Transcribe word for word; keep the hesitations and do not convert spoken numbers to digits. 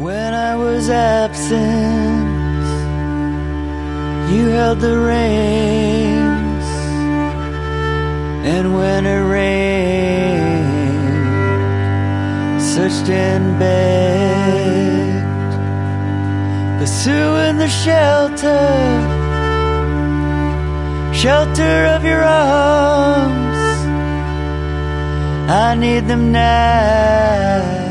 When I was absent, you held the reins, and when it rained, searched and begged, pursuing the shelter, shelter of your arms. I need them now.